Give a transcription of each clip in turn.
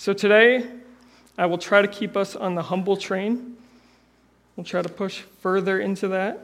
So today, I will try to keep us on the humble train. We'll try to push further into that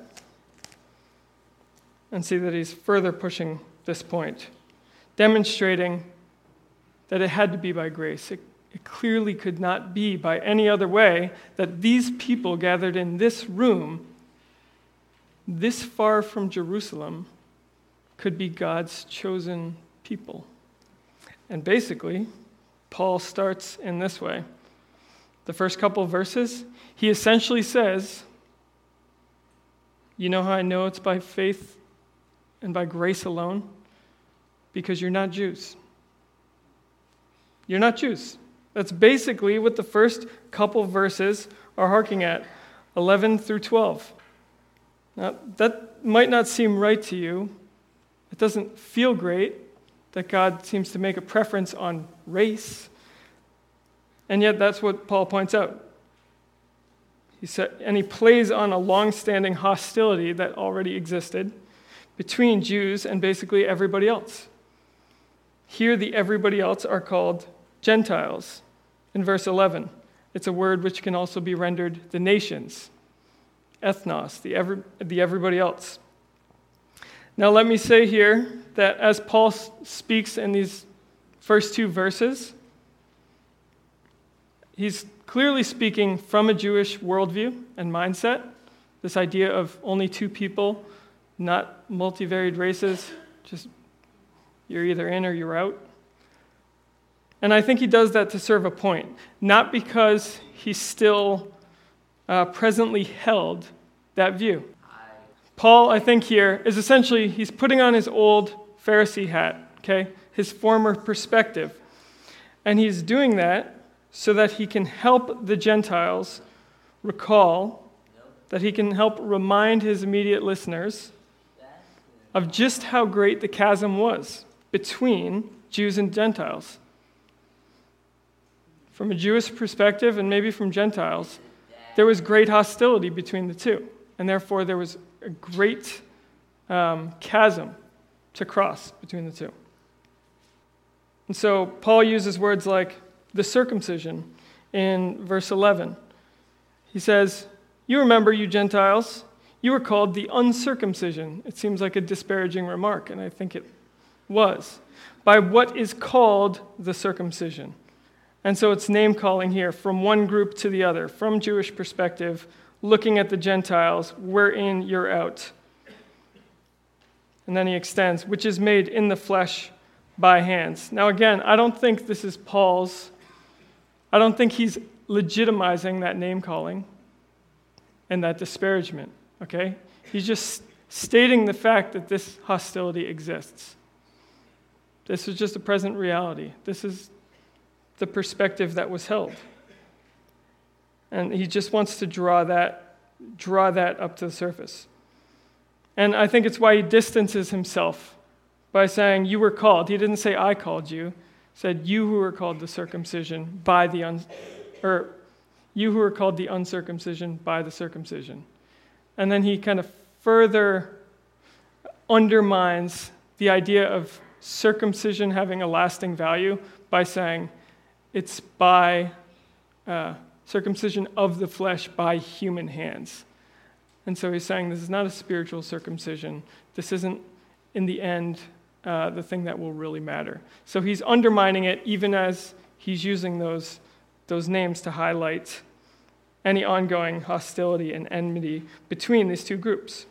and see that he's further pushing this point, demonstrating that it had to be by grace. It clearly could not be by any other way that these people gathered in this room, this far from Jerusalem, could be God's chosen people. And basically, Paul starts in this way. The first couple of verses, he essentially says, you know how I know it's by faith and by grace alone? Because you're not Jews. You're not Jews. That's basically what the first couple verses are harking at, 11 through 12. Now, that might not seem right to you. It doesn't feel great that God seems to make a preference on race. And yet that's what Paul points out. He plays on a long-standing hostility that already existed between Jews and basically everybody else. Here, the everybody else are called Gentiles. In verse 11, it's a word which can also be rendered the nations, ethnos, the everybody else. Now, let me say here that as Paul speaks in these first two verses, he's clearly speaking from a Jewish worldview and mindset, this idea of only two people, not multivariate races, just you're either in or you're out. And I think he does that to serve a point, not because he still presently held that view. Paul, I think here, is essentially, he's putting on his old Pharisee hat, okay, his former perspective. And he's doing that so that he can help the Gentiles recall, that he can help remind his immediate listeners of just how great the chasm was between Jews and Gentiles. From a Jewish perspective, and maybe from Gentiles, there was great hostility between the two. And therefore, there was a great chasm to cross between the two. And so, Paul uses words like the circumcision in verse 11. He says, you remember, you Gentiles, you were called the uncircumcision. It seems like a disparaging remark, and I think it was, by what is called the circumcision. And so it's name-calling here from one group to the other, from Jewish perspective, looking at the Gentiles, we're in, you're out. And then he extends, which is made in the flesh by hands. Now again, I don't think this is Paul's, I don't think he's legitimizing that name-calling and that disparagement, okay? He's just stating the fact that this hostility exists. This is just a present reality. This is the perspective that was held. And he just wants to draw that up to the surface. And I think it's why he distances himself by saying, you were called. He didn't say, I called you. He said, you who were called the circumcision by the you who were called the uncircumcision by the circumcision. And then he kind of further undermines the idea of circumcision having a lasting value by saying, it's by circumcision of the flesh by human hands. And so he's saying this is not a spiritual circumcision. This isn't, in the end, the thing that will really matter. So he's undermining it even as he's using those names to highlight any ongoing hostility and enmity between these two groups.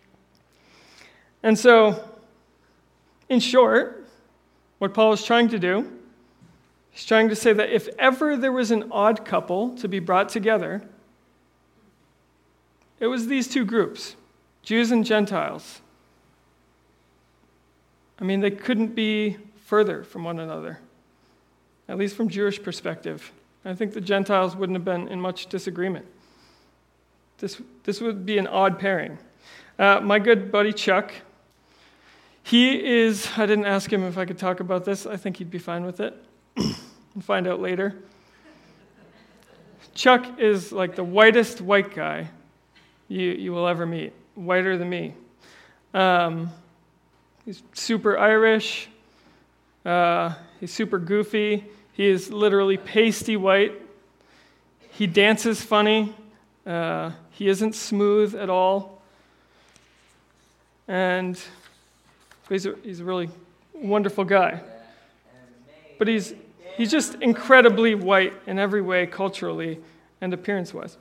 And so, in short, what Paul is trying to do, he's trying to say that if ever there was an odd couple to be brought together, it was these two groups, Jews and Gentiles. I mean, they couldn't be further from one another, at least from Jewish perspective. I think the Gentiles wouldn't have been in much disagreement. This would be an odd pairing. My good buddy Chuck, he is, I didn't ask him if I could talk about this. I think he'd be fine with it. We'll find out later. Chuck is like the whitest white guy you will ever meet, whiter than me. He's super Irish. He's super goofy. He is literally pasty white. He dances funny. He isn't smooth at all. And he's a really wonderful guy. But he's just incredibly white in every way, culturally and appearance-wise.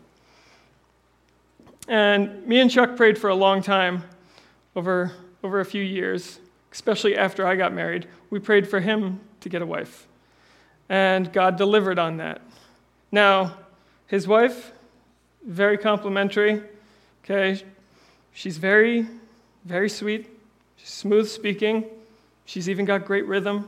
And me and Chuck prayed for a long time, over a few years, especially after I got married. We prayed for him to get a wife. And God delivered on that. Now, his wife, very complimentary, okay? She's very, very sweet. She's smooth speaking. She's even got great rhythm.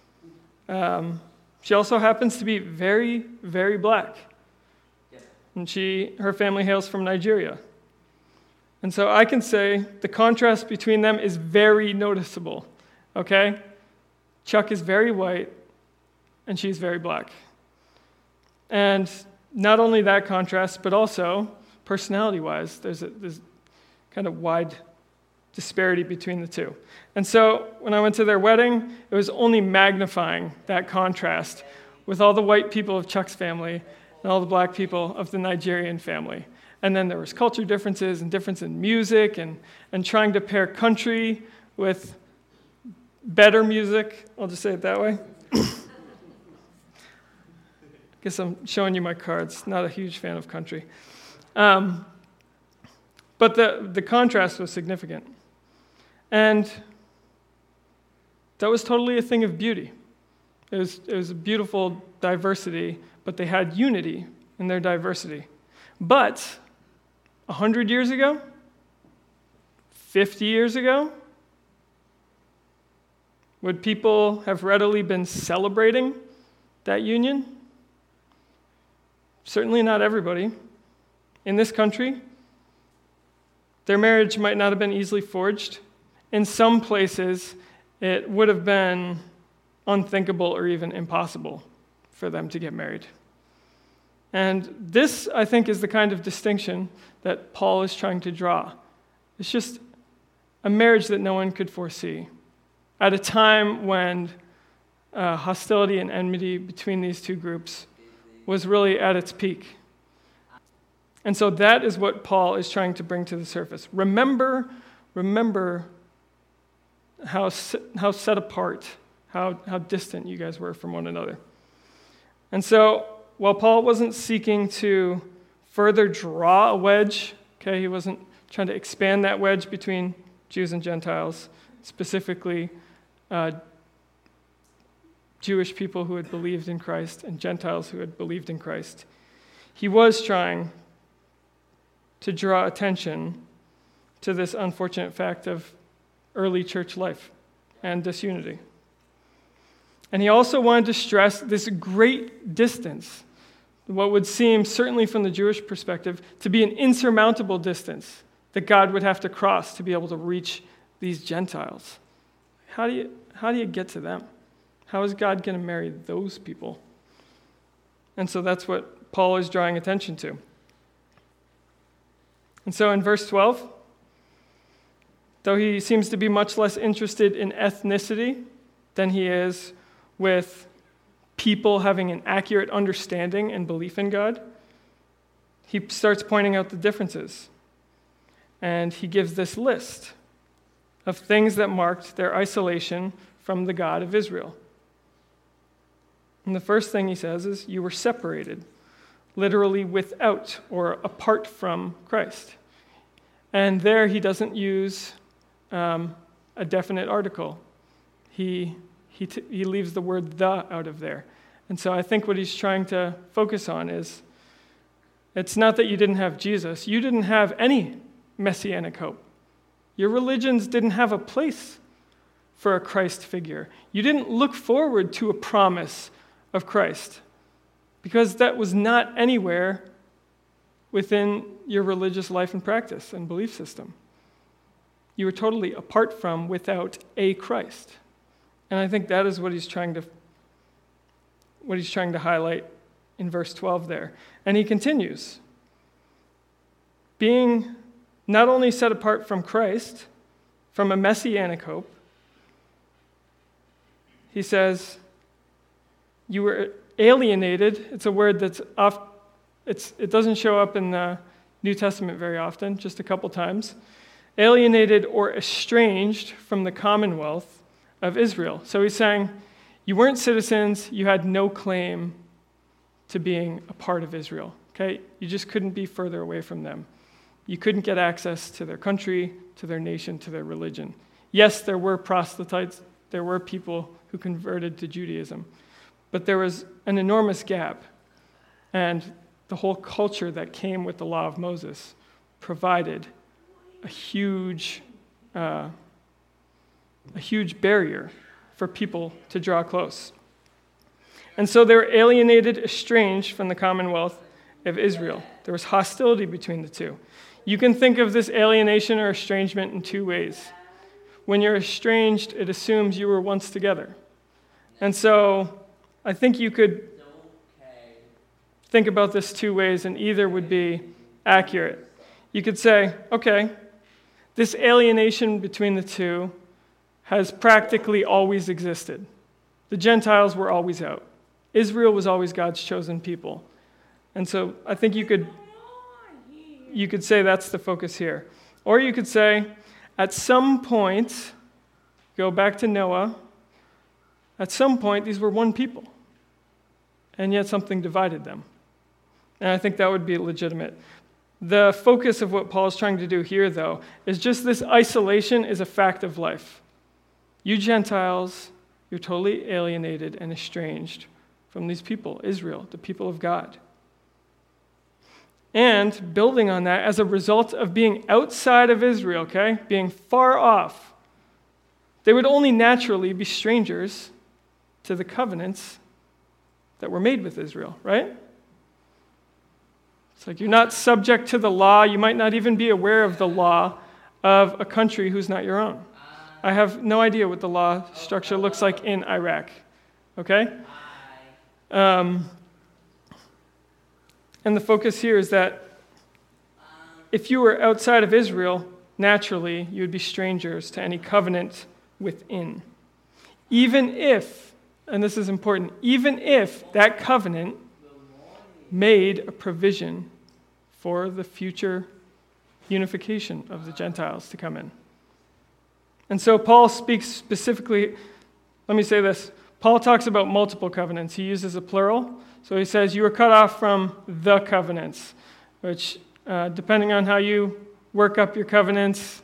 She also happens to be very, very black. And her family hails from Nigeria. And so I can say the contrast between them is very noticeable, okay? Chuck is very white, and she's very black. And not only that contrast, but also personality-wise, there's kind of wide disparity between the two. And so when I went to their wedding, it was only magnifying that contrast with all the white people of Chuck's family and all the black people of the Nigerian family. And then there was culture differences and difference in music and trying to pair country with better music. I'll just say it that way. Guess I'm showing you my cards. Not a huge fan of country. But the contrast was significant. And that was totally a thing of beauty. It was a beautiful diversity, but they had unity in their diversity. But 100 years ago, 50 years ago, would people have readily been celebrating that union? Certainly not everybody. In this country, their marriage might not have been easily forged. In some places, it would have been unthinkable or even impossible for them to get married. And this, I think, is the kind of distinction that Paul is trying to draw. It's just a marriage that no one could foresee at a time when hostility and enmity between these two groups was really at its peak. And so that is what Paul is trying to bring to the surface. Remember how set apart, how distant you guys were from one another. And so while Paul wasn't seeking to further draw a wedge, okay, he wasn't trying to expand that wedge between Jews and Gentiles, specifically Jewish people who had believed in Christ and Gentiles who had believed in Christ. He was trying to draw attention to this unfortunate fact of early church life and disunity. And he also wanted to stress this great distance, what would seem, certainly from the Jewish perspective, to be an insurmountable distance that God would have to cross to be able to reach these Gentiles. How do you get to them? How is God going to marry those people? And so that's what Paul is drawing attention to. And so in verse 12, though he seems to be much less interested in ethnicity than he is with people having an accurate understanding and belief in God, he starts pointing out the differences. And he gives this list of things that marked their isolation from the God of Israel. And the first thing he says is, you were separated, literally without or apart from Christ. And there he doesn't use a definite article. He leaves the word the out of there. And so I think what he's trying to focus on is, it's not that you didn't have Jesus. You didn't have any messianic hope. Your religions didn't have a place for a Christ figure. You didn't look forward to a promise of Christ because that was not anywhere within your religious life and practice and belief system. You were totally apart from, without a Christ. And I think that is what he's trying to highlight in verse 12 there. And he continues, being not only set apart from Christ, from a messianic hope, he says, You were alienated. It's a word that's it doesn't show up in the New Testament very often, just a couple times. Alienated or estranged from the commonwealth of Israel. So he's saying, you weren't citizens, you had no claim to being a part of Israel. Okay? You just couldn't be further away from them. You couldn't get access to their country, to their nation, to their religion. Yes, there were proselytes, there were people who converted to Judaism, but there was an enormous gap, and the whole culture that came with the law of Moses provided a huge barrier for people to draw close. And so they were alienated, estranged from the commonwealth of Israel. There was hostility between the two. You can think of this alienation or estrangement in two ways. When you're estranged, it assumes you were once together. And so I think you could think about this two ways, and either would be accurate. You could say, okay, this alienation between the two has practically always existed. The Gentiles were always out. Israel was always God's chosen people. And so I think you could say that's the focus here. Or you could say, at some point, go back to Noah, at some point these were one people, and yet something divided them. And I think that would be legitimate. The focus of what Paul is trying to do here, though, is just this isolation is a fact of life. You Gentiles, you're totally alienated and estranged from these people, Israel, the people of God. And building on that, as a result of being outside of Israel, okay, being far off, they would only naturally be strangers to the covenants that were made with Israel, right? It's like you're not subject to the law. You might not even be aware of the law of a country who's not your own. I have no idea what the law structure looks like in Iraq, okay? And the focus here is that if you were outside of Israel, naturally, you would be strangers to any covenant within. Even if, and this is important, even if that covenant made a provision for the future unification of the Gentiles to come in. And so Paul speaks specifically, let me say this, Paul talks about multiple covenants. He uses a plural. So he says, you were cut off from the covenants, which, depending on how you work up your covenants,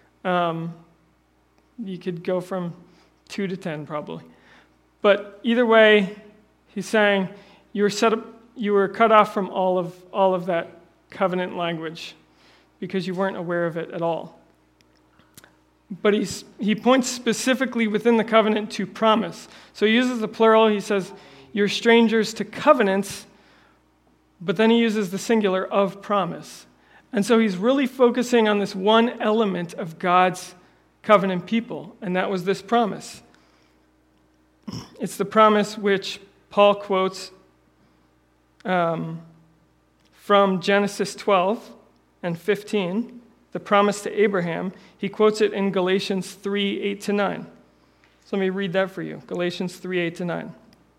you could go from 2 to 10 probably. But either way, he's saying you were cut off from all of that covenant language because you weren't aware of it at all. But he points specifically within the covenant to promise. So he uses the plural. He says, you're strangers to covenants, but then he uses the singular of promise. And so he's really focusing on this one element of God's covenant people, and that was this promise. It's the promise which Paul quotes from Genesis 12 and 15, the promise to Abraham. He quotes it in Galatians 3, 8 to 9. So let me read that for you. Galatians 3, 8 to 9.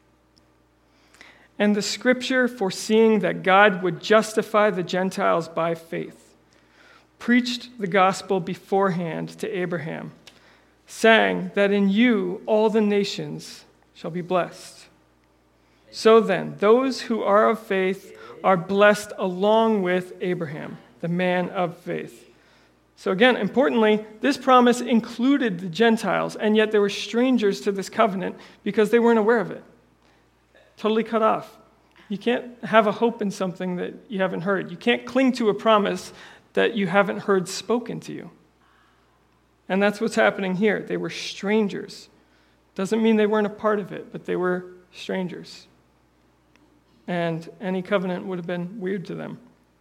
And the scripture, foreseeing that God would justify the Gentiles by faith, preached the gospel beforehand to Abraham, saying that in you all the nations shall be blessed. So then, those who are of faith are blessed along with Abraham, the man of faith. So again, importantly, this promise included the Gentiles, and yet they were strangers to this covenant because they weren't aware of it. Totally cut off. You can't have a hope in something that you haven't heard. You can't cling to a promise that you haven't heard spoken to you. And that's what's happening here. They were strangers. Doesn't mean they weren't a part of it, but they were strangers. And any covenant would have been weird to them.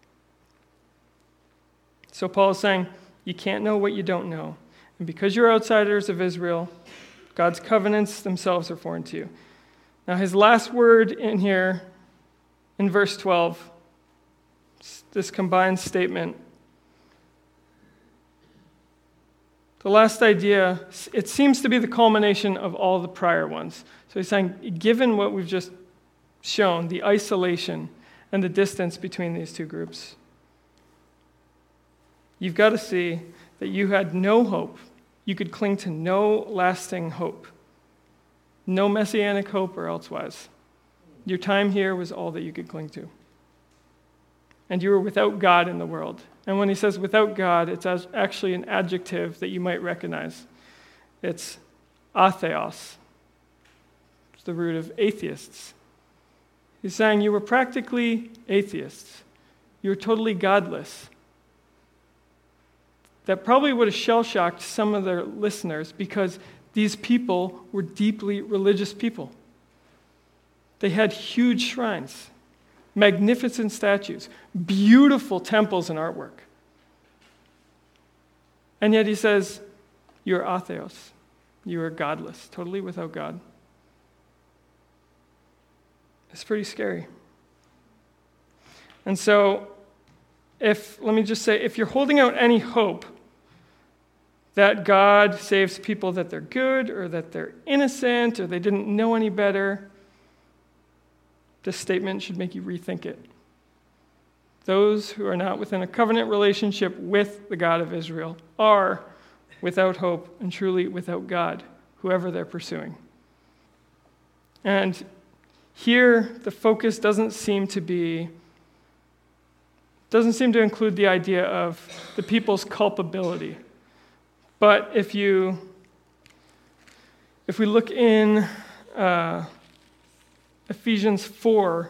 So Paul is saying, you can't know what you don't know. And because you're outsiders of Israel, God's covenants themselves are foreign to you. Now his last word in here, in verse 12, this combined statement. The last idea, it seems to be the culmination of all the prior ones. So he's saying, given what we've just shown, the isolation and the distance between these two groups, you've got to see that you had no hope. You could cling to no lasting hope. No messianic hope or elsewise. Your time here was all that you could cling to. And you were without God in the world. And when he says without God, it's actually an adjective that you might recognize. It's atheos. It's the root of atheists. He's saying you were practically atheists. You were totally godless. That probably would have shell-shocked some of their listeners because these people were deeply religious people. They had huge shrines, magnificent statues, beautiful temples and artwork. And yet he says, you're atheos. You are godless, totally without God. It's pretty scary. And so, let me just say, if you're holding out any hope that God saves people that they're good or that they're innocent or they didn't know any better, this statement should make you rethink it. Those who are not within a covenant relationship with the God of Israel are without hope and truly without God, whoever they're pursuing. And here, the focus doesn't seem to include the idea of the people's culpability. But if we look in Ephesians 4,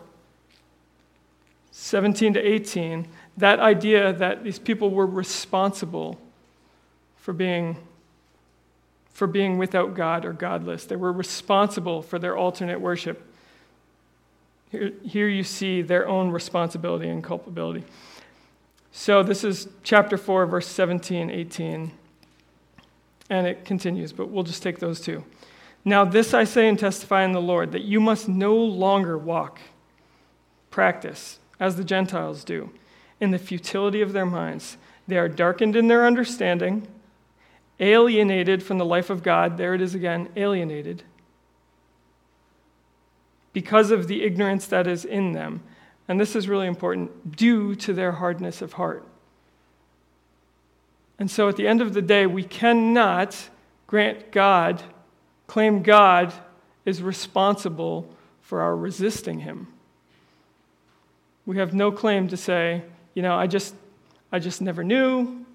17 to 18, that idea that these people were responsible for being without God or godless. They were responsible for their alternate worship. Here you see their own responsibility and culpability. So this is chapter 4, verse 17, 18. And it continues, but we'll just take those two. Now this I say and testify in the Lord, that you must no longer practice, as the Gentiles do, in the futility of their minds. They are darkened in their understanding, alienated from the life of God. There it is again, alienated. Because of the ignorance that is in them. And this is really important, due to their hardness of heart. And so at the end of the day, we cannot claim God is responsible for our resisting him. We have no claim to say, I just never knew.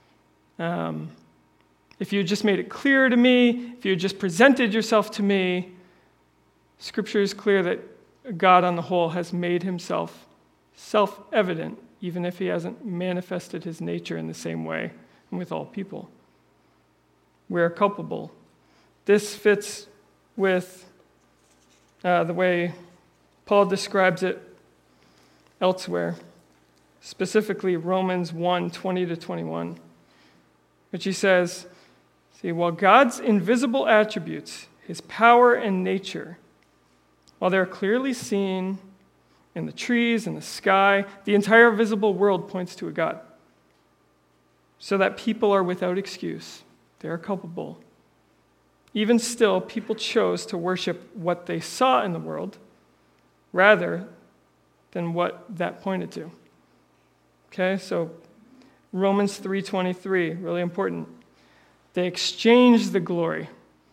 If you just made it clear to me, if you just presented yourself to me, Scripture is clear that God on the whole has made himself self-evident, even if he hasn't manifested his nature in the same way with all people. We're culpable. This fits with the way Paul describes it elsewhere, specifically Romans 1, 20 to 21, which he says, while God's invisible attributes, his power and nature, while they're clearly seen in the trees and the sky, the entire visible world points to a God. So that people are without excuse. They are culpable. Even still, people chose to worship what they saw in the world rather than what that pointed to. Okay, so Romans 3:23, really important. They exchanged the glory.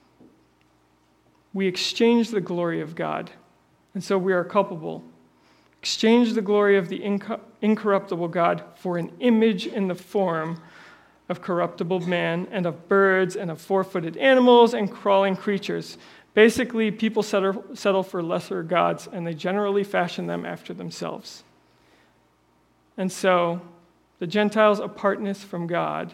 We exchange the glory of God, and so we are culpable. Exchange the glory of the incorruptible God for an image in the form of corruptible man and of birds and of four-footed animals and crawling creatures. Basically, people settle for lesser gods, and they generally fashion them after themselves. And so, the Gentiles' apartness from God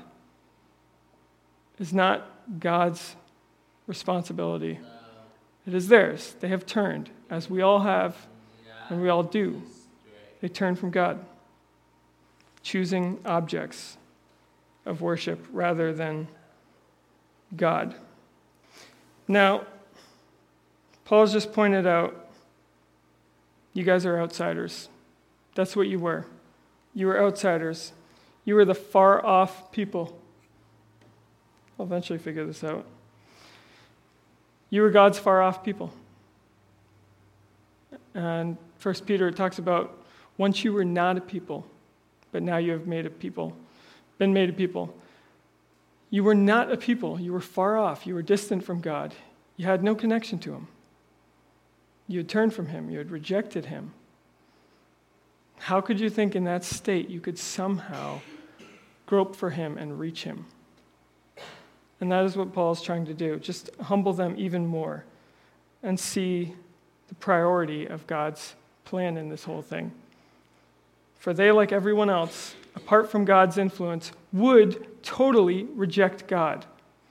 is not God's responsibility. It is theirs. They have turned, as we all have, and we all do. They turn from God, choosing objects of worship rather than God. Now, Paul's just pointed out, you guys are outsiders. That's what you were. You were outsiders. You were the far-off people. I'll eventually figure this out. You were God's far-off people. And 1 Peter talks about once you were not a people, but now you have been made a people. You were not a people. You were far off. You were distant from God. You had no connection to him. You had turned from him. You had rejected him. How could you think in that state you could somehow grope for him and reach him? And that is what Paul's trying to do. Just humble them even more and see the priority of God's plan in this whole thing. For they, like everyone else, apart from God's influence, would totally reject God.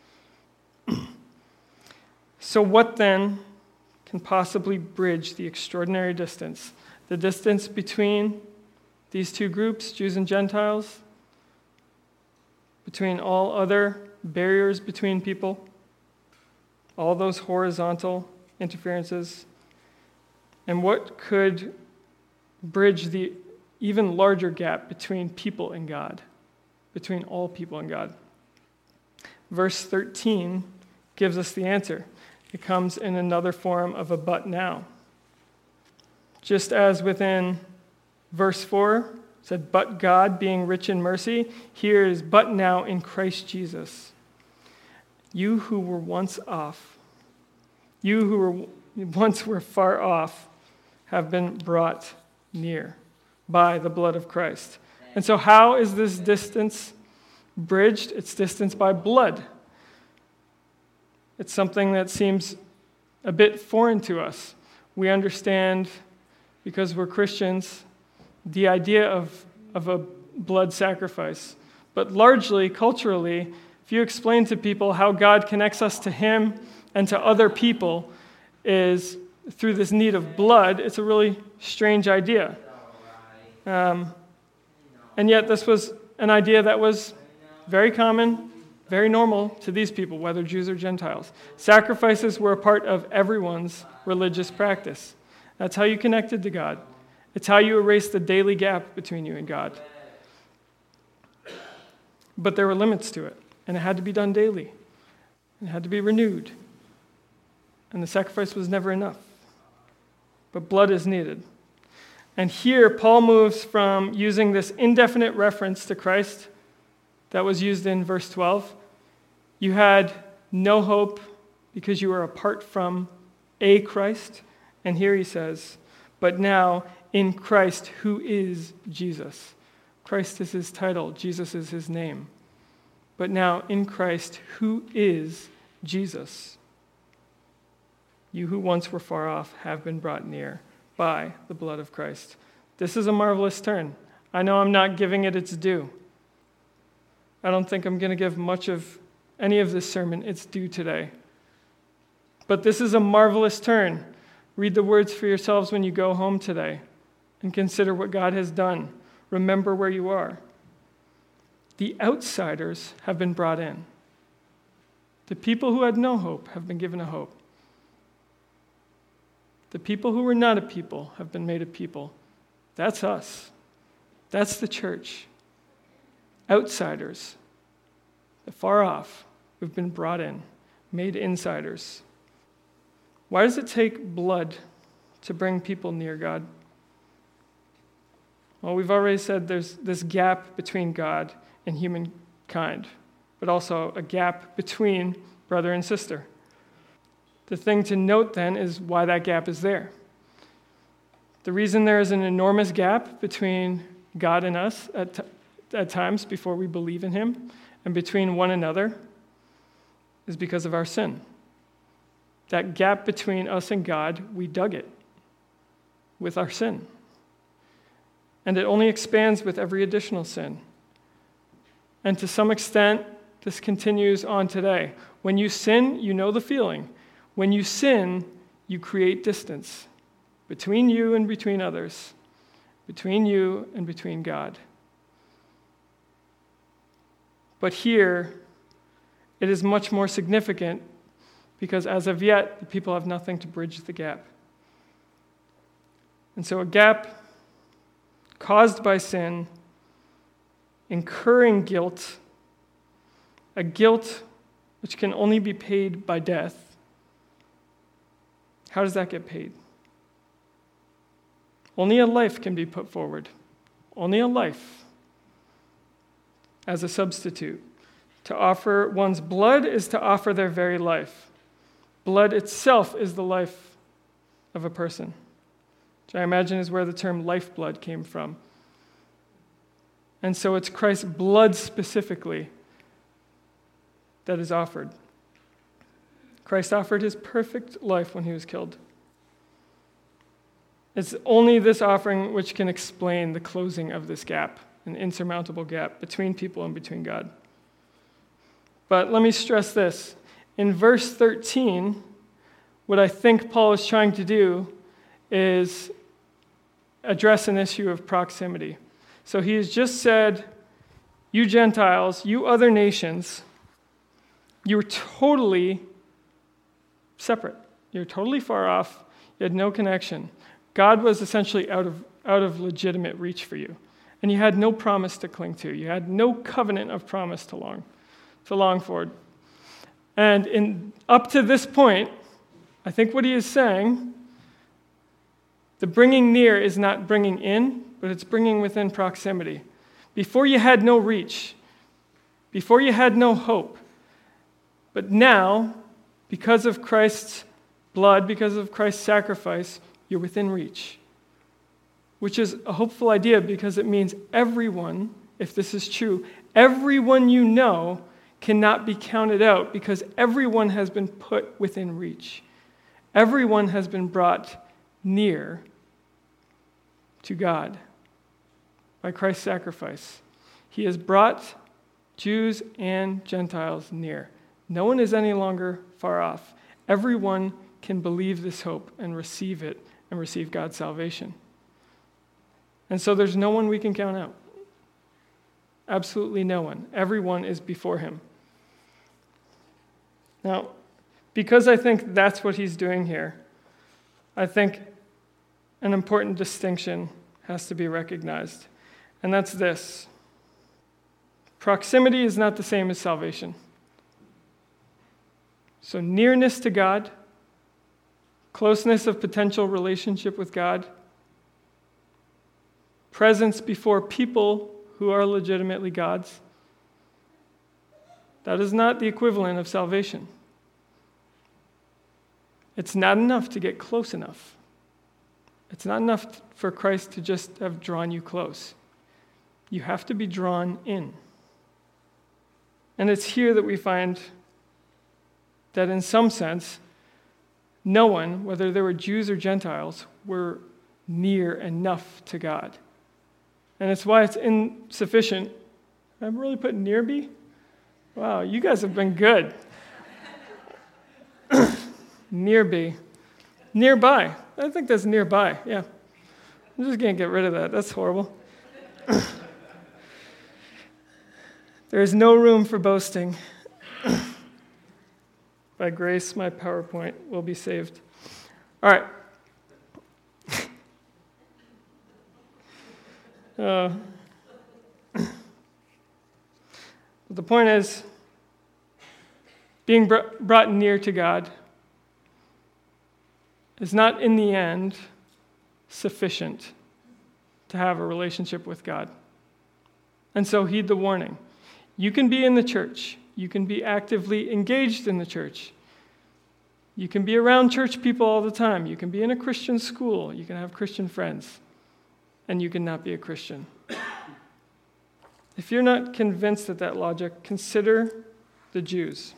So what then can possibly bridge the extraordinary distance? The distance between these two groups, Jews and Gentiles, between all other barriers between people, all those horizontal interferences, and what could bridge the even larger gap between people and God, between all people and God? Verse 13 gives us the answer. It comes in another form of a but now. Just as within verse 4 said, but God being rich in mercy, here is but now in Christ Jesus. You who were once off, you who were once were far off, have been brought near by the blood of Christ. And so how is this distance bridged? It's distance by blood. It's something that seems a bit foreign to us. We understand, because we're Christians, the idea of a blood sacrifice. But largely, culturally, if you explain to people how God connects us to him and to other people is through this need of blood, it's a really strange idea. And yet this was an idea that was very common, very normal to these people, whether Jews or Gentiles. Sacrifices were a part of everyone's religious practice. That's how you connected to God. It's how you erased the daily gap between you and God. But there were limits to it, and it had to be done daily. It had to be renewed. And the sacrifice was never enough. But blood is needed. And here, Paul moves from using this indefinite reference to Christ that was used in verse 12. You had no hope because you were apart from a Christ. And here he says, but now in Christ, who is Jesus. Christ is his title. Jesus is his name. But now in Christ, who is Jesus. You who once were far off have been brought near by the blood of Christ. This is a marvelous turn. I know I'm not giving it its due. I don't think I'm going to give much of any of this sermon its due today. But this is a marvelous turn. Read the words for yourselves when you go home today and consider what God has done. Remember where you are. The outsiders have been brought in. The people who had no hope have been given a hope. The people who were not a people have been made a people. That's us. That's the church. Outsiders, the far off, who've been brought in, made insiders. Why does it take blood to bring people near God? Well, we've already said there's this gap between God and humankind, but also a gap between brother and sister. The thing to note then is why that gap is there. The reason there is an enormous gap between God and us at times before we believe in him and between one another is because of our sin. That gap between us and God, we dug it with our sin. And it only expands with every additional sin. And to some extent, this continues on today. When you sin, you know the feeling. When you sin, you create distance between you and between others, between you and between God. But here, it is much more significant because as of yet, the people have nothing to bridge the gap. And so a gap caused by sin, incurring guilt, a guilt which can only be paid by death, how does that get paid? Only a life can be put forward. Only a life as a substitute. To offer one's blood is to offer their very life. Blood itself is the life of a person, which I imagine is where the term lifeblood came from. And so it's Christ's blood specifically that is offered. Christ offered his perfect life when he was killed. It's only this offering which can explain the closing of this gap, an insurmountable gap between people and between God. But let me stress this. In verse 13, what I think Paul is trying to do is address an issue of proximity. So he has just said, you Gentiles, you other nations, you're totally separate. You're totally far off. You had no connection. God was essentially out of legitimate reach for you. And you had no promise to cling to. You had no covenant of promise to long for. And up to this point, I think what he is saying, the bringing near is not bringing in, but it's bringing within proximity. Before you had no reach. Before you had no hope. But now, because of Christ's blood, because of Christ's sacrifice, you're within reach. Which is a hopeful idea because it means everyone, if this is true, everyone you know cannot be counted out because everyone has been put within reach. Everyone has been brought near to God by Christ's sacrifice. He has brought Jews and Gentiles near. No one is any longer far off. Everyone can believe this hope and receive it and receive God's salvation. And so there's no one we can count out. Absolutely no one. Everyone is before him. Now, because I think that's what he's doing here, I think an important distinction has to be recognized. And that's this. Proximity is not the same as salvation. So nearness to God, closeness of potential relationship with God, presence before people who are legitimately God's, that is not the equivalent of salvation. It's not enough to get close enough. It's not enough for Christ to just have drawn you close. You have to be drawn in. And it's here that we find that in some sense, no one, whether they were Jews or Gentiles, were near enough to God. And it's why it's insufficient. I'm really putting nearby? Wow, you guys have been good. Nearby. Nearby. I think that's nearby, yeah. I'm just going to get rid of that. That's horrible. There is no room for boasting. By grace, my PowerPoint will be saved. All right. The point is, being brought near to God is not in the end sufficient to have a relationship with God. And so heed the warning. You can be in the church. You can be actively engaged in the church. You can be around church people all the time. You can be in a Christian school. You can have Christian friends. And you can not be a Christian. If you're not convinced of that logic, consider the Jews.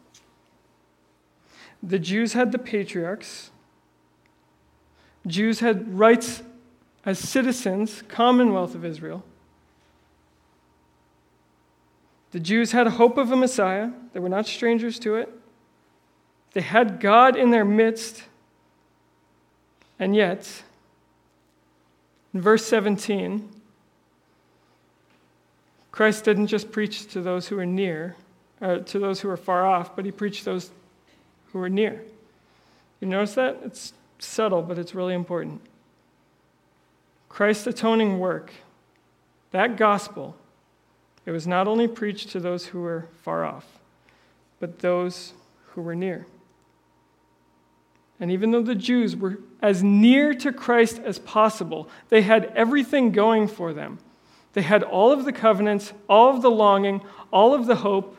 The Jews had the patriarchs. Jews had rights as citizens, Commonwealth of Israel. The Jews had a hope of a Messiah. They were not strangers to it. They had God in their midst. And yet, in verse 17, Christ didn't just preach to those who were near, to those who were far off, but he preached to those who were near. You notice that? It's subtle, but it's really important. Christ's atoning work, that gospel, it was not only preached to those who were far off, but those who were near. And even though the Jews were as near to Christ as possible, they had everything going for them. They had all of the covenants, all of the longing, all of the hope,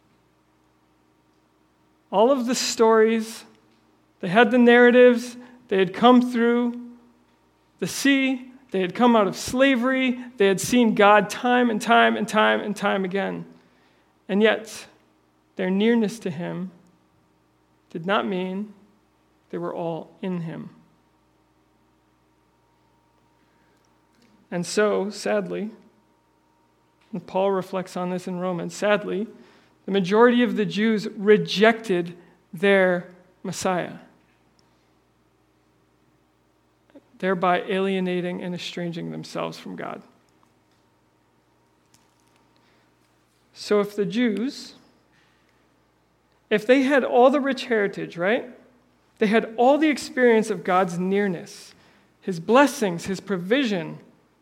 all of the stories. They had the narratives. They had come through the sea. They had come out of slavery. They had seen God time and time and time and time again. And yet, their nearness to him did not mean they were all in him. And so, sadly, and Paul reflects on this in Romans, sadly, the majority of the Jews rejected their Messiah, thereby alienating and estranging themselves from God. So if the Jews, if they had all the rich heritage, right? They had all the experience of God's nearness, his blessings, his provision.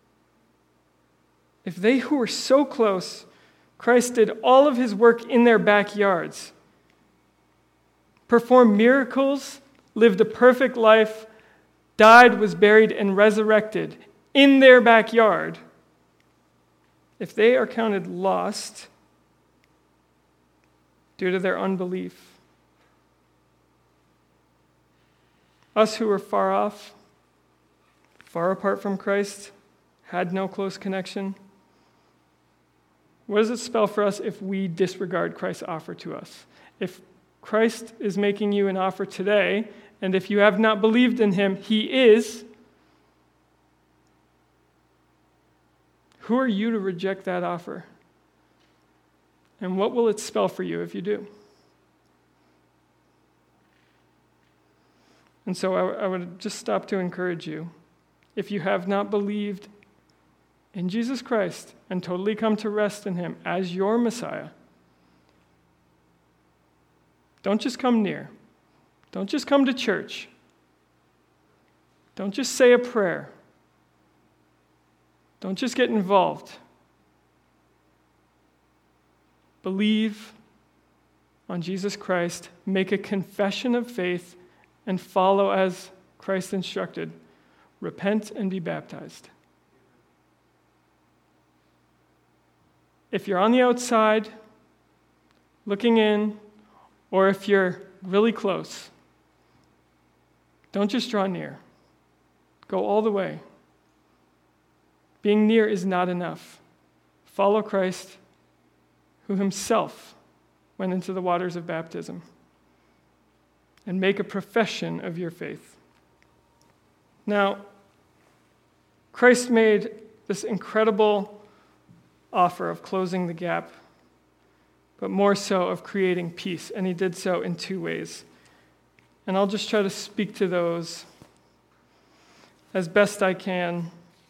If they who were so close, Christ did all of his work in their backyards, performed miracles, lived a perfect life, died, was buried, and resurrected in their backyard, if they are counted lost due to their unbelief, us who were far off, far apart from Christ, had no close connection, what does it spell for us if we disregard Christ's offer to us? If Christ is making you an offer today, and if you have not believed in him, he is, who are you to reject that offer? And what will it spell for you if you do? And so I would just stop to encourage you. If you have not believed in Jesus Christ and totally come to rest in him as your Messiah, don't just come near. Don't just come to church. Don't just say a prayer. Don't just get involved. Believe on Jesus Christ, make a confession of faith, and follow as Christ instructed. Repent and be baptized. If you're on the outside, looking in, or if you're really close, don't just draw near. Go all the way. Being near is not enough. Follow Christ, who himself went into the waters of baptism, and make a profession of your faith. Now, Christ made this incredible offer of closing the gap, but more so of creating peace, and he did so in two ways. And I'll just try to speak to those as best I can,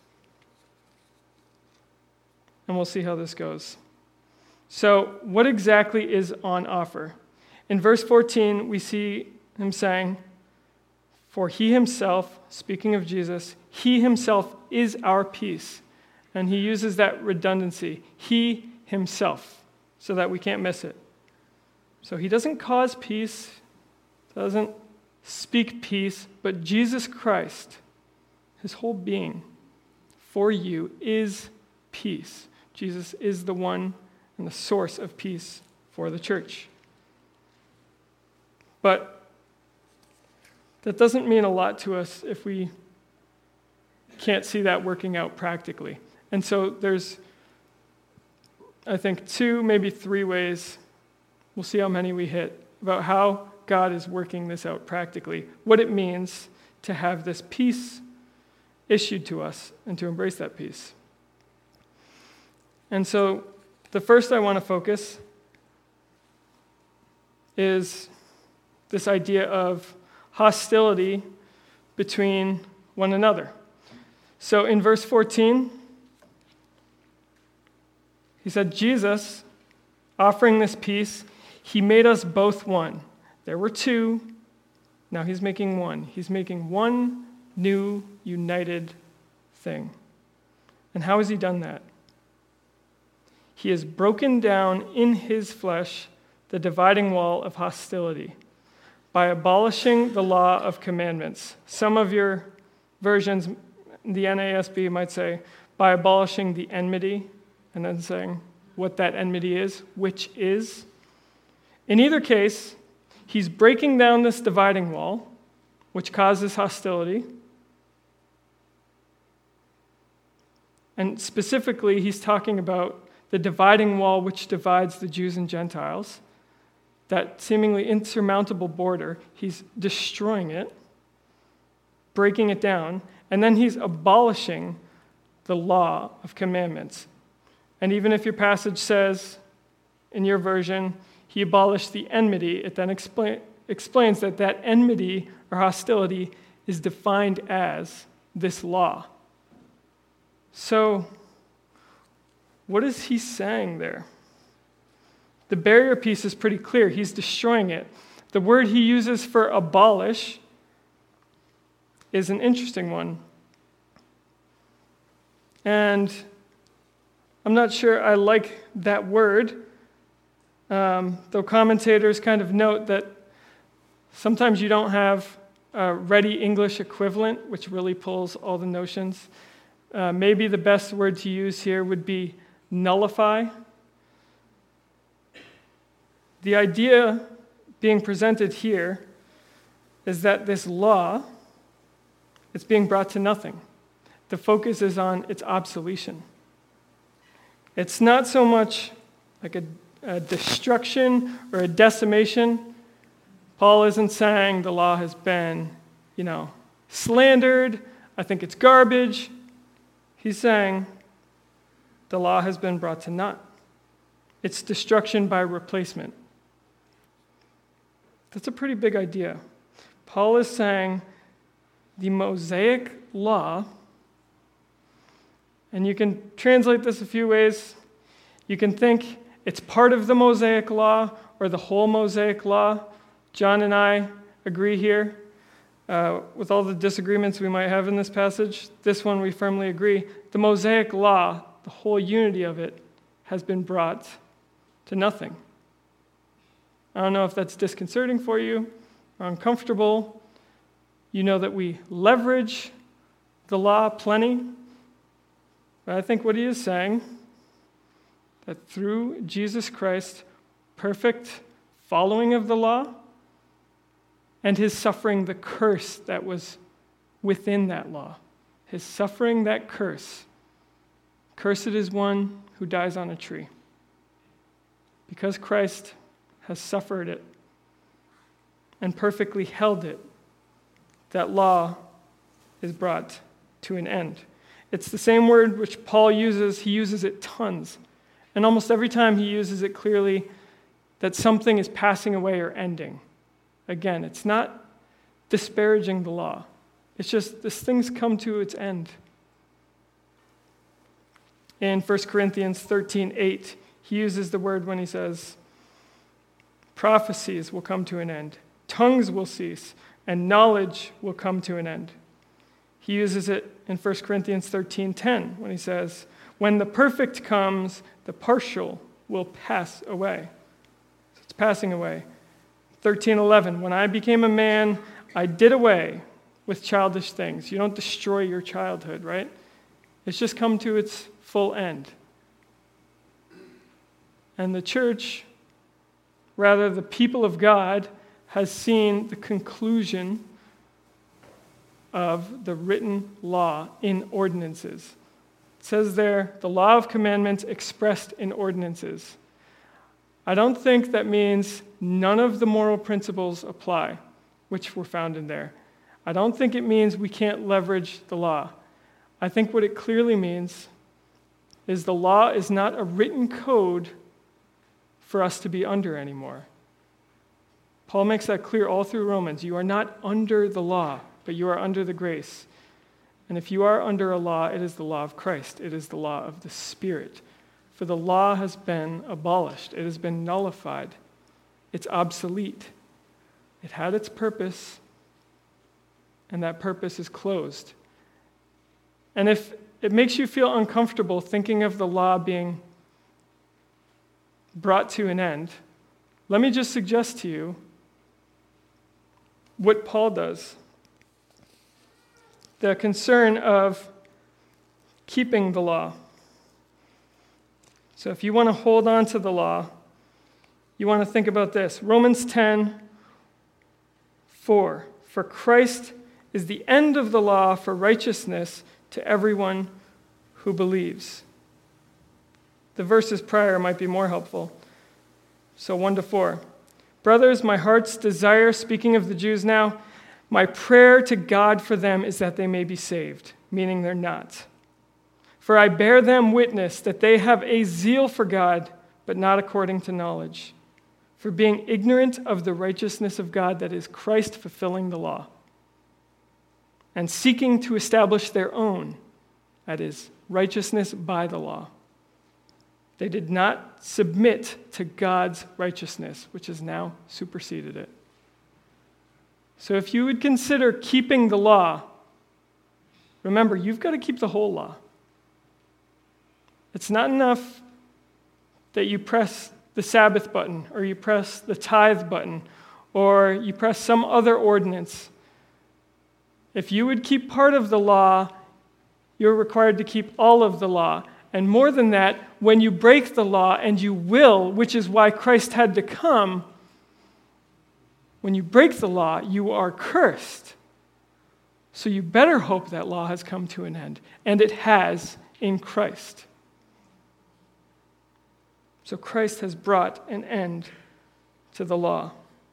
and we'll see how this goes. So, what exactly is on offer? In verse 14, we see him saying, "For he himself," speaking of Jesus, "he himself is our peace." And he uses that redundancy, he himself, so that we can't miss it. So he doesn't cause peace, doesn't speak peace, but Jesus Christ, his whole being for you is peace. Jesus is the one and the source of peace for the church. But that doesn't mean a lot to us if we can't see that working out practically. And so there's, I think, 2, maybe 3 ways, we'll see how many we hit, about how God is working this out practically, what it means to have this peace issued to us and to embrace that peace. And so the first I want to focus is this idea of hostility between one another. So in verse 14, he said, Jesus, offering this peace, he made us both one. There were 2, now he's making one. He's making one new, united thing. And how has he done that? He has broken down in his flesh the dividing wall of hostility by abolishing the law of commandments. Some of your versions, the NASB might say, by abolishing the enmity, and then saying what that enmity is, which is. In either case, he's breaking down this dividing wall, which causes hostility. And specifically, he's talking about the dividing wall which divides the Jews and Gentiles, that seemingly insurmountable border. He's destroying it, breaking it down, and then he's abolishing the law of commandments. And even if your passage says, in your version, he abolished the enmity, it then explains that that enmity or hostility is defined as this law. So, what is he saying there? The barrier piece is pretty clear. He's destroying it. The word he uses for abolish is an interesting one. And I'm not sure I like that word, though commentators kind of note that sometimes you don't have a ready English equivalent, which really pulls all the notions. Maybe the best word to use here would be nullify. The idea being presented here is that this law is being brought to nothing. The focus is on its obsolescence. It's not so much like a destruction or a decimation. Paul isn't saying the law has been, slandered. I think it's garbage. He's saying the law has been brought to naught. It's destruction by replacement. That's a pretty big idea. Paul is saying the Mosaic law, and you can translate this a few ways. You can think it's part of the Mosaic law or the whole Mosaic law. John and I agree here. With all the disagreements we might have in this passage, this one we firmly agree. The Mosaic law, the whole unity of it, has been brought to nothing. I don't know if that's disconcerting for you or uncomfortable. You know that we leverage the law plenty. But I think what he is saying, that through Jesus Christ's perfect following of the law and his suffering the curse that was within that law, his suffering that curse, cursed is one who dies on a tree. Because Christ has suffered it and perfectly held it, that law is brought to an end. It's the same word which Paul uses. He uses it tons. And almost every time he uses it clearly that something is passing away or ending. Again, it's not disparaging the law. It's just this thing's come to its end. In 1 Corinthians 13:8, he uses the word when he says, prophecies will come to an end, tongues will cease, and knowledge will come to an end. He uses it in 1 Corinthians 13:10 when he says, when the perfect comes, the partial will pass away. So it's passing away. 13:11, when I became a man, I did away with childish things. You don't destroy your childhood, right? It's just come to its full end. And the church, rather the people of God, has seen the conclusion of the written law in ordinances. It says there, the law of commandments expressed in ordinances. I don't think that means none of the moral principles apply, which were found in there. I don't think it means we can't leverage the law. I think what it clearly means is the law is not a written code for us to be under anymore. Paul makes that clear all through Romans. You are not under the law, but you are under the grace. And if you are under a law, it is the law of Christ. It is the law of the Spirit. For the law has been abolished. It has been nullified. It's obsolete. It had its purpose, and that purpose is closed. And if it makes you feel uncomfortable thinking of the law being brought to an end, let me just suggest to you what Paul does. The concern of keeping the law. So if you want to hold on to the law, you want to think about this. Romans 10:4. For Christ is the end of the law for righteousness to everyone who believes. The verses prior might be more helpful. So 1-4. Brothers, my heart's desire, speaking of the Jews now, my prayer to God for them is that they may be saved, meaning they're not. For I bear them witness that they have a zeal for God, but not according to knowledge. For being ignorant of the righteousness of God, that is Christ fulfilling the law, and seeking to establish their own, that is righteousness by the law. They did not submit to God's righteousness, which has now superseded it. So if you would consider keeping the law, remember, you've got to keep the whole law. It's not enough that you press the Sabbath button, or you press the tithe button, or you press some other ordinance. If you would keep part of the law, you're required to keep all of the law. And more than that, when you break the law, and you will, which is why Christ had to come, when you break the law, you are cursed. So you better hope that law has come to an end. And it has in Christ. So Christ has brought an end to the law.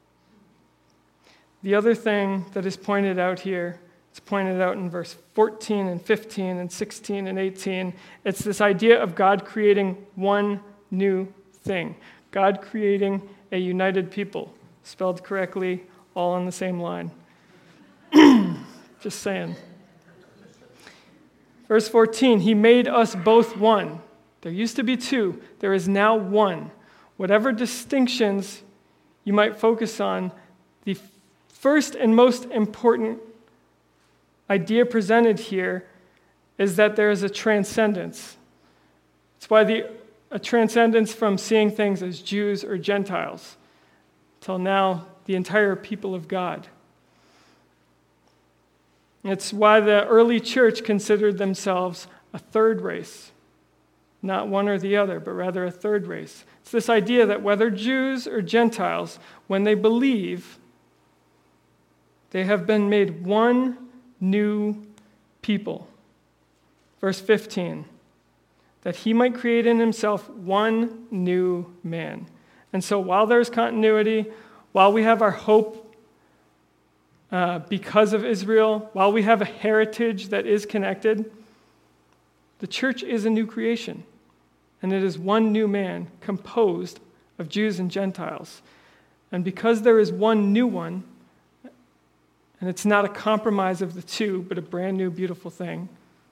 The other thing that is pointed out here, it's pointed out in verse 14 and 15 and 16 and 18. It's this idea of God creating one new thing. God creating a united people. Spelled correctly, all on the same line. Just saying. Verse 14, he made us both one. There used to be two. There is now one. Whatever distinctions you might focus on, the first and most important idea presented here is that there is a transcendence. It's why a transcendence from seeing things as Jews or Gentiles, till now the entire people of God. It's why the early church considered themselves a third race. Not one or the other, but rather a third race. It's this idea that whether Jews or Gentiles, when they believe, they have been made one new people. Verse 15, that he might create in himself one new man. And so while there's continuity, while we have our hope because of Israel, while we have a heritage that is connected, the church is a new creation. And it is one new man composed of Jews and Gentiles. And because there is one new one, and it's not a compromise of the two, but a brand new, beautiful thing,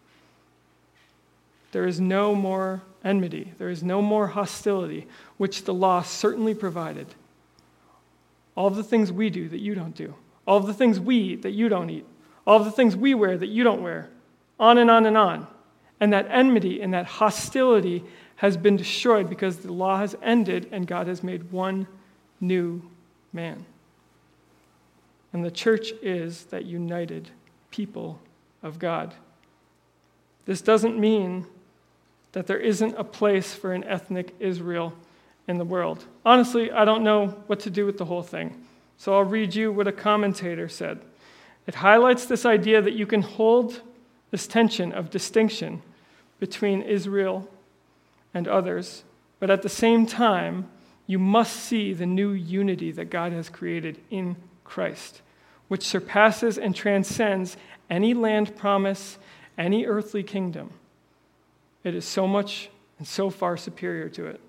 there is no more enmity. There is no more hostility, which the law certainly provided. All of the things we do that you don't do. All of the things we eat that you don't eat. All of the things we wear that you don't wear. On and on and on. And that enmity and that hostility has been destroyed because the law has ended and God has made one new man. And the church is that united people of God. This doesn't mean that there isn't a place for an ethnic Israel in the world. Honestly, I don't know what to do with the whole thing. So I'll read you what a commentator said. It highlights this idea that you can hold this tension of distinction between Israel and others, but at the same time, you must see the new unity that God has created in Christ, which surpasses and transcends any land promise, any earthly kingdom. It is so much and so far superior to it.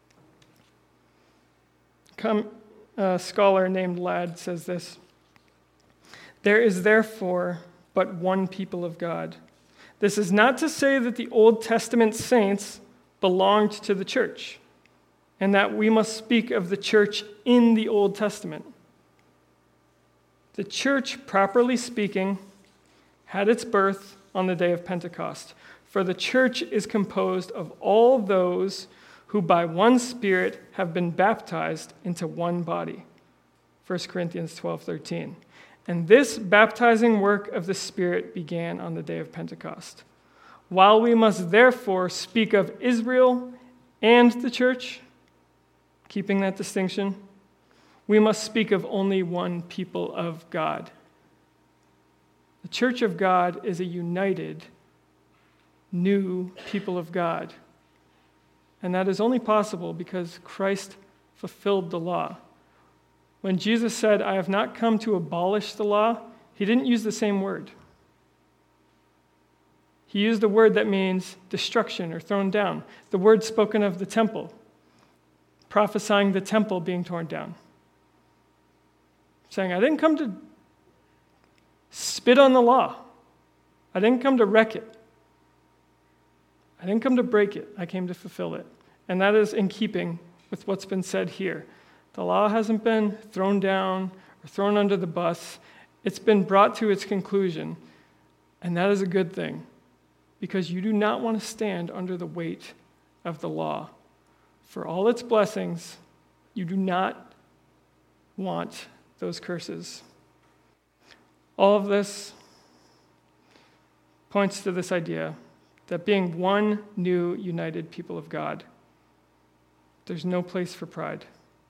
A scholar named Ladd says this: there is therefore but one people of God. This is not to say that the Old Testament saints belonged to the church, and that we must speak of the church in the Old Testament. The church, properly speaking, had its birth on the day of Pentecost, for the church is composed of all those who by one Spirit have been baptized into one body. 1 Corinthians 12:13. And this baptizing work of the Spirit began on the day of Pentecost. While we must therefore speak of Israel and the church, keeping that distinction, we must speak of only one people of God. The church of God is a united, new people of God. And that is only possible because Christ fulfilled the law. When Jesus said, "I have not come to abolish the law," he didn't use the same word. He used a word that means destruction or thrown down. The word spoken of the temple, prophesying the temple being torn down. Saying, I didn't come to spit on the law. I didn't come to wreck it. I didn't come to break it. I came to fulfill it. And that is in keeping with what's been said here. The law hasn't been thrown down or thrown under the bus. It's been brought to its conclusion. And that is a good thing, because you do not want to stand under the weight of the law. For all its blessings, you do not want those curses. All of this points to this idea that being one new, united people of God, there's no place for pride.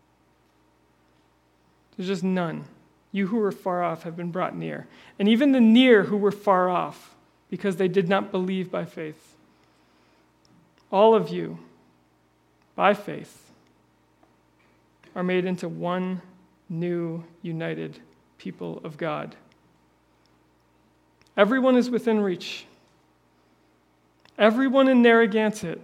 There's just none. You who were far off have been brought near. And even the near who were far off, because they did not believe by faith. All of you, by faith, are made into one new, united people of God. Everyone is within reach. Everyone in Narragansett,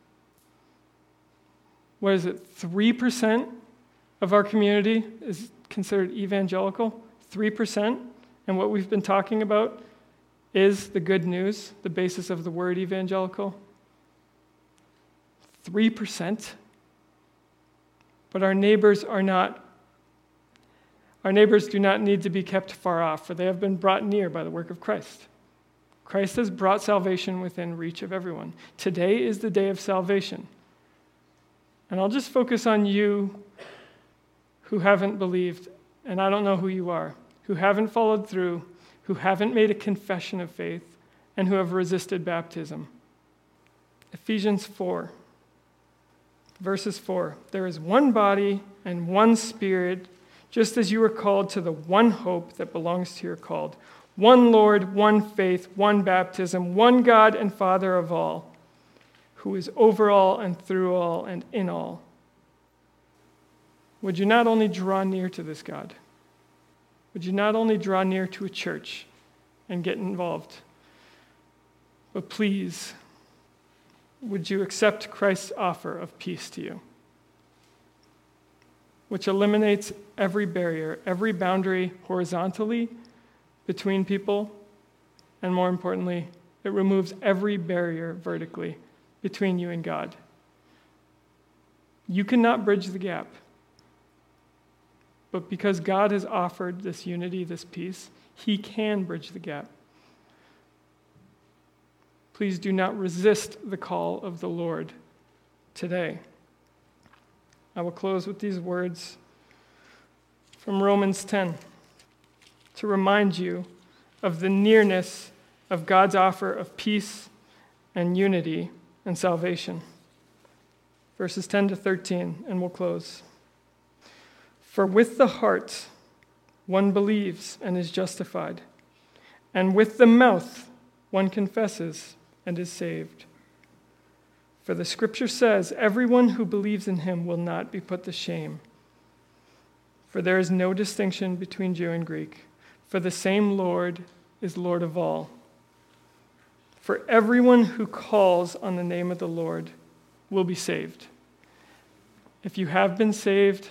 what is it, 3% of our community is considered evangelical? 3%? And what we've been talking about is the good news, the basis of the word evangelical. 3%. But our neighbors do not need to be kept far off, for they have been brought near by the work of Christ. Christ has brought salvation within reach of everyone. Today is the day of salvation. And I'll just focus on you who haven't believed, and I don't know who you are, who haven't followed through, who haven't made a confession of faith, and who have resisted baptism. Ephesians 4, verses 4. There is one body and one Spirit, just as you were called to the one hope that belongs to your called. One Lord, one faith, one baptism, one God and Father of all, who is over all and through all and in all. Would you not only draw near to this God? Would you not only draw near to a church and get involved, but please, would you accept Christ's offer of peace to you, which eliminates every barrier, every boundary horizontally between people, and more importantly, it removes every barrier vertically between you and God. You cannot bridge the gap. But because God has offered this unity, this peace, he can bridge the gap. Please do not resist the call of the Lord today. I will close with these words from Romans 10 to remind you of the nearness of God's offer of peace and unity and salvation. Verses 10 to 13, and we'll close. For with the heart one believes and is justified, and with the mouth one confesses and is saved. For the scripture says, everyone who believes in him will not be put to shame. For there is no distinction between Jew and Greek, for the same Lord is Lord of all. For everyone who calls on the name of the Lord will be saved. If you have been saved,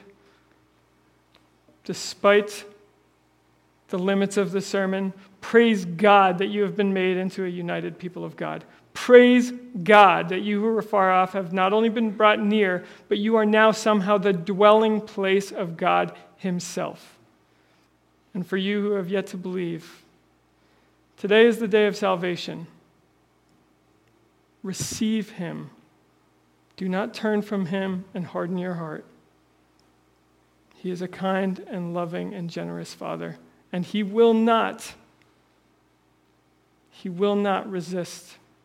despite the limits of the sermon, praise God that you have been made into a united people of God. Praise God that you who were far off have not only been brought near, but you are now somehow the dwelling place of God himself. And for you who have yet to believe, today is the day of salvation. Receive him. Do not turn from him and harden your heart. He is a kind and loving and generous Father, and he will not resist